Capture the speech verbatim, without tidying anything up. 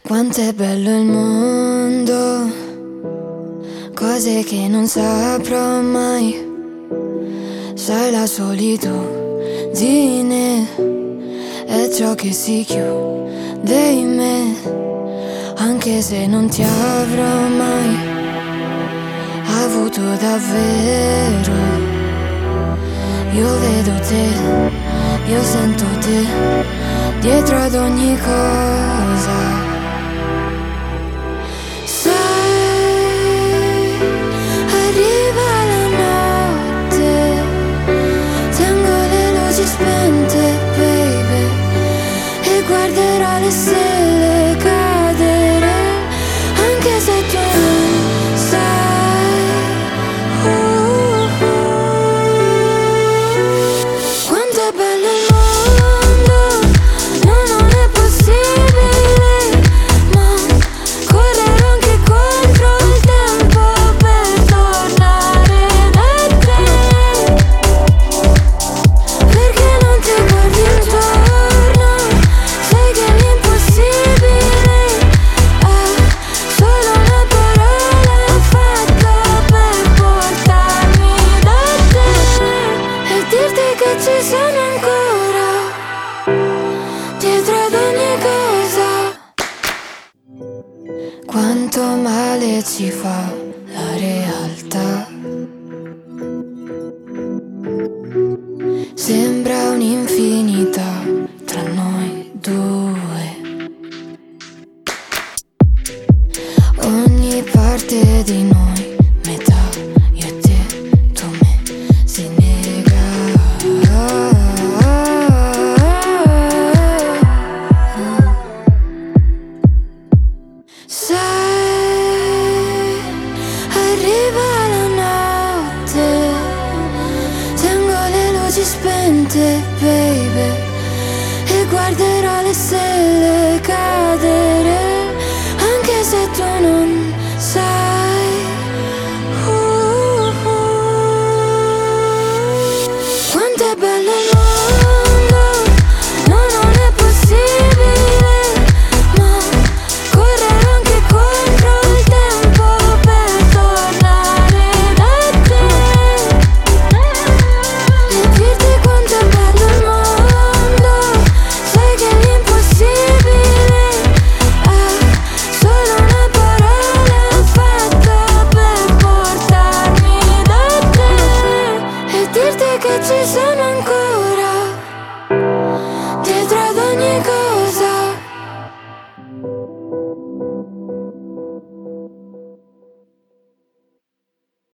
Quanto è bello il mondo, cose che non saprò mai. Sai, la solitudine è ciò che si chiude in me, anche se non ti avrò mai avuto davvero. Io vedo te, io sento te, dietro ad ogni cosa. Spente, baby, e guarderò le stelle cadere, anche se tu non sai. uh, uh. Quanto è bello il mondo, no, non è possibile, ma correre anche contro il tempo per tornare da te. Perché non ti guardi intorno, sai che l'impossibile è solo una parola fatta per portarmi da te e dirti che ci sono ancora, dietro ad ogni cosa. Quanto male ci fa la realtà, sembra un'infinità tra noi due. Ogni parte di noi, metà, io e te, tu me, si nega. Sai, arriva la notte, tengo le luci spente, baby, e guarderò le stelle cadere.